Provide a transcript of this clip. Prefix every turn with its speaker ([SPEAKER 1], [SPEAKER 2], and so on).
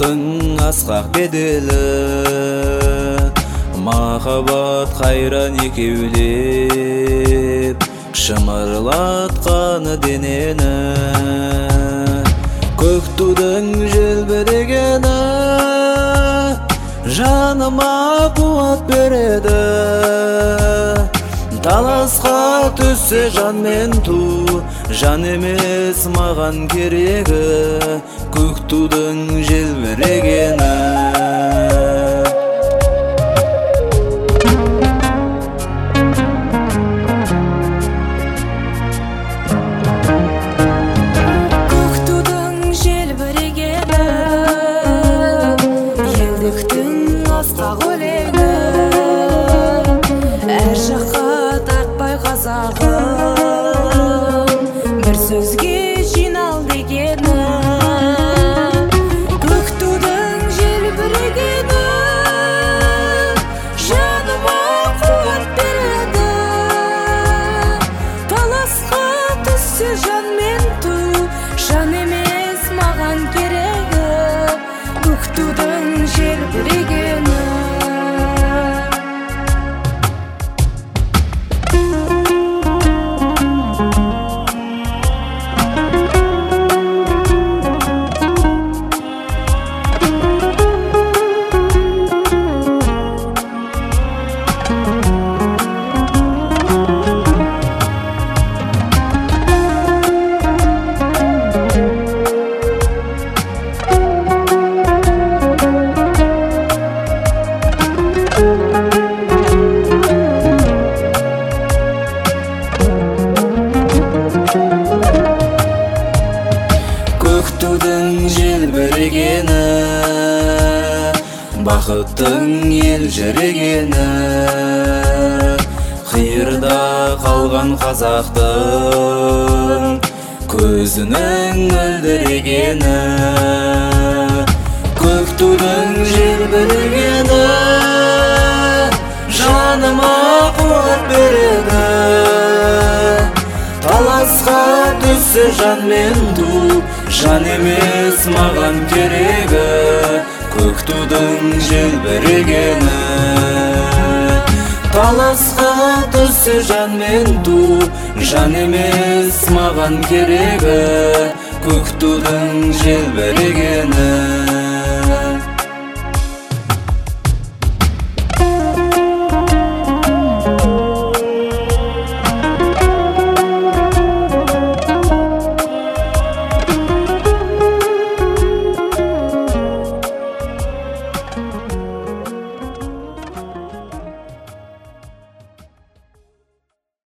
[SPEAKER 1] бақыттың асқақ беделі, махаббат қайран екеулеп шымырлатқаны денені. Көк тудың желбірегені жаныма қуат береді. Таласқа түссе жан мен ту, жан емес маған керегі, көк тудың желбірегені.
[SPEAKER 2] Көк тудың желбірегені, елдіктің асқақ өлеңі, әр жаққа тартпай қазағым, бір сөзге жинал дегені. Көк тудың желбірегені жаныма қуат береді. Таласқа түссе жан мен ту, жан емес маған керегі, көк тудың желбірегені.
[SPEAKER 1] Көк тудың желбірегені, бақыттың елжірегені, қиырда қалған қазақтың көзінің мөлдірегені. Көк тудың желбірегені жаныма қуат береді. Таласқа түссе жан мен ту, жан емес маған керегі, көк тудың желбірегені. Таласқа түссе жан мен ту, жан емес маған керегі, көк тудың желбірегені.